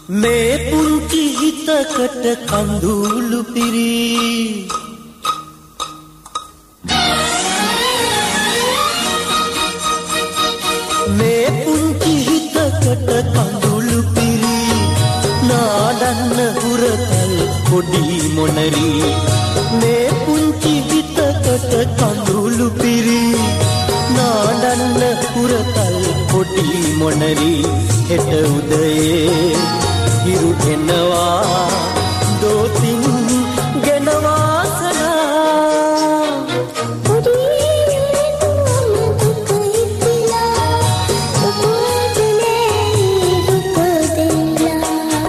මේ පුංචි හිතකට කඳුළු පිරී මේ පුංචි හිතකට කඳුළු පිරී නාඩන්න හුරතල් පොඩි මොනරී මේ පුංචි හිතකට කඳුළු පිරී නාඩන්න හුරතල් පොඩි මොනරී හෙට උදයේ හිරු එනවා දෝතින් ගෙන වාසනා පොඩි දුක හිතිලා උපදිනේ දුක දෙලා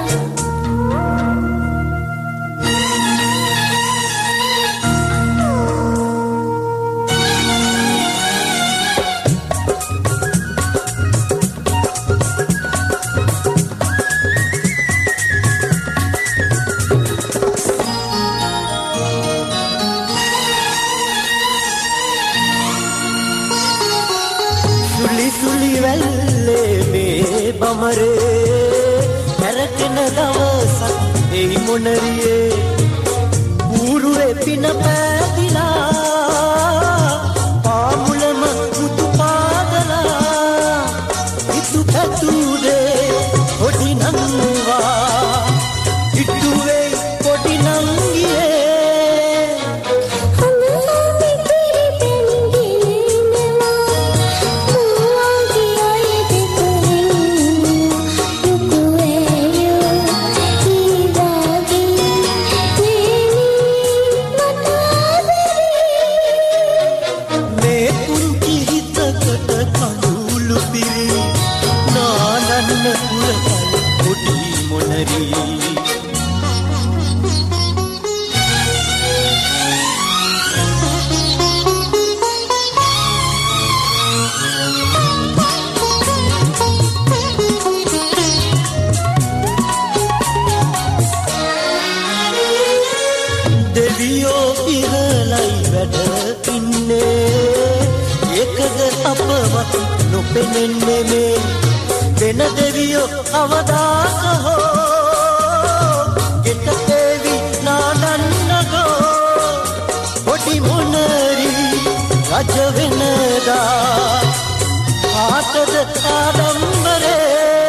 සුලි වැල්ලේ මේ බමරේ හැරකෙන දවසක් එයි මොනරියේ ඌරුවේ පින පැදිලා පාමුලම මුතු පාදලා ඉතු පැතුරේ පොඩි නංවා ඉටුවේ පොඩි නංගියේ දෙවියෝ ඉහළයි වැඩ ඉන්නේ ඒකද අපවත් නොපෙනෙන්නේ මේ වෙන දෙවියෝ අවදාස හෝ ගෙට දෙවි නානන්නගෝ පොඩි මොනරී රජ වෙනදා ආතද ආඩම්බරේ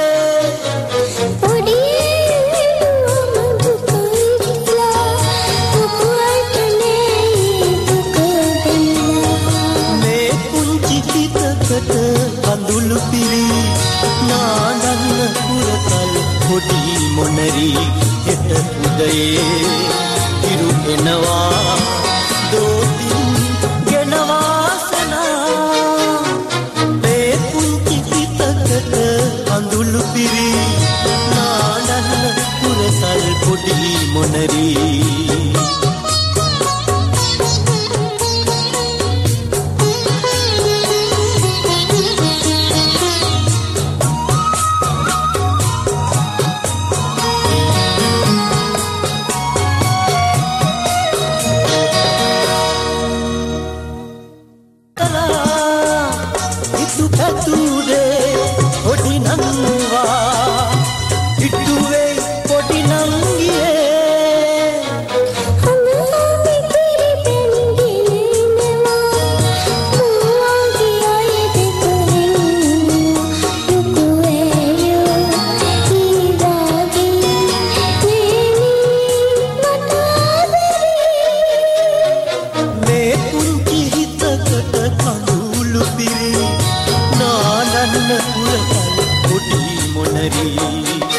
කඳුළු පිරී නාඩන්න පුරතල් පොඩි මොනරී හෙට උදයේ හිරු එනවා දෝතින් ගෙන වාසනා මේ පුංචි හිතකට කඳුළු පිරී නාඩන්න පුරතල් පොඩි මොනරී පොඩි නංවා ඉටුවේ පොඩි නංගියේ මේ පුංචි හිතකට කඳුළු පිරී නාඩන්න පුරතල් පොඩි මොනරී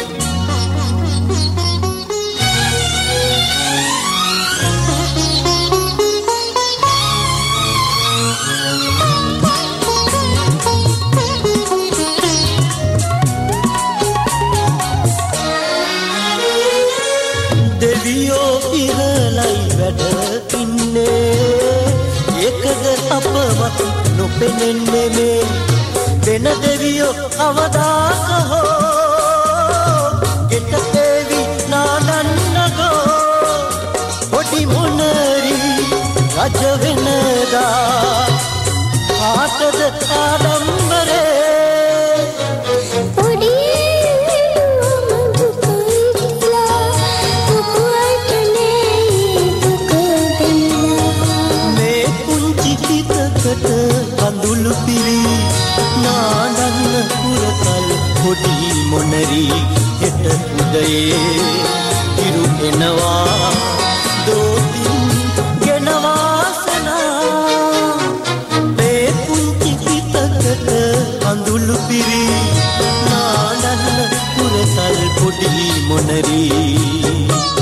දෙවියෝ ඉහළයි වැඩ ඉන්නේ ඒකද අපවත් නොපෙනෙන්නේ මේ වෙන දෙවියෝ අවදාස හෝ ගෙට දෙවි නාඩන්නගෝ පොඩි මොනරී රජ වෙනදා ආතද ආඩම්බරේ පොඩි දුක පුරකල් පොඩි මොනරි හෙට උදයේ ඉරු එනවා දෝතින් ගෙන වාසනා මේ පුංචි පිටකට අඳුළු පිරි නානන්න පුරකල් පොඩි මොනරි